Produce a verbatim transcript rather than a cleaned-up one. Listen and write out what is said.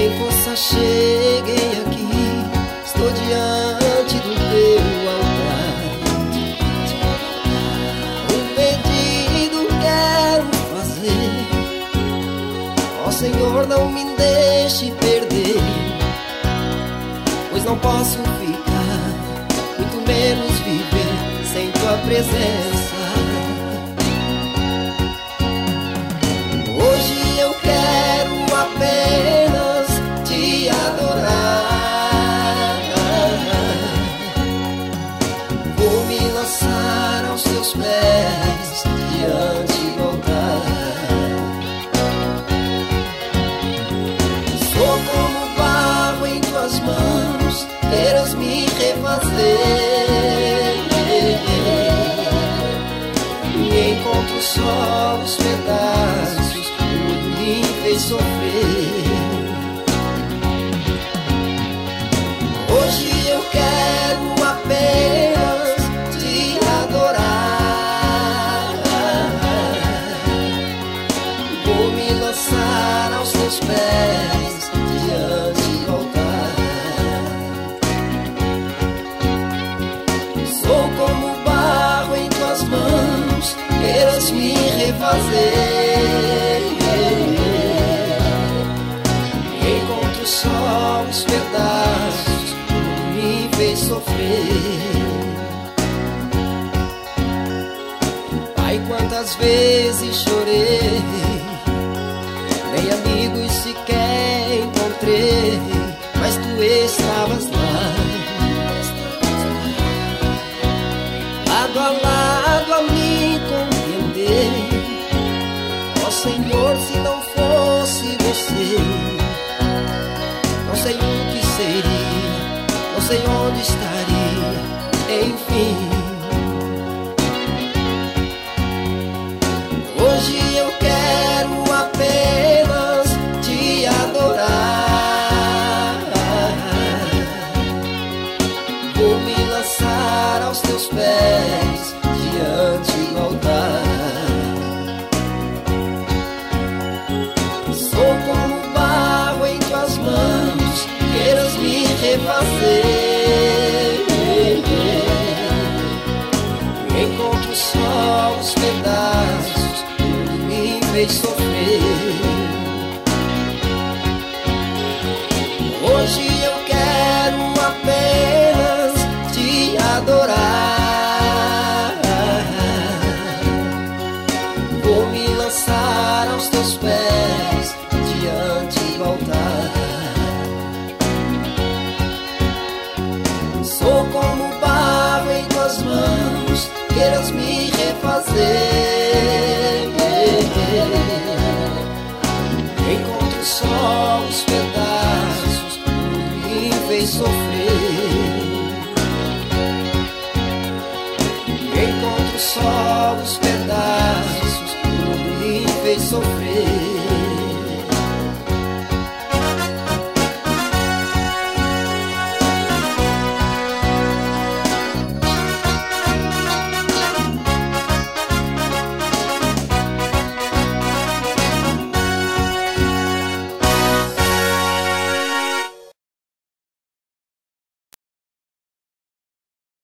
Sem força cheguei aqui, estou diante do teu altar. Um pedido quero fazer, ó Senhor, não me deixe perder, pois não posso ficar, muito menos viver sem tua presença. Hoje eu quero apenas te adorar. Vou me lançar aos teus pés diante do altar. Sou como barro em tuas mãos, queiras me refazer. E encontro só os pedaços que me fez sofrer. Hoje eu quero apenas te adorar. Vou me lançar aos teus pés diante do altar. Sou como barro em tuas mãos, queiras me refazer. Encontro só os pedaços que me fez sofrer. Pai, quantas vezes chorei, nem amigos sequer encontrei, mas tu estavas lá, lado a lado a me compreender. Ó Senhor, se não fosse você, não sei o que seria, não sei onde estaria, enfim. Hoje eu quero apenas te adorar. Vou me lançar aos teus pés diante do altar. Sou como barro em tuas mãos, queiras me refazer. Encontro só os pedaços que me fez sofrer. Hoje eu quero apenas te adorar. Vou me lançar aos teus pés diante do altar. Sou como barro em tuas mãos, queiras me refazer. Encontro só os pedaços que me fez sofrer. Encontro só os pedaços que me fez sofrer.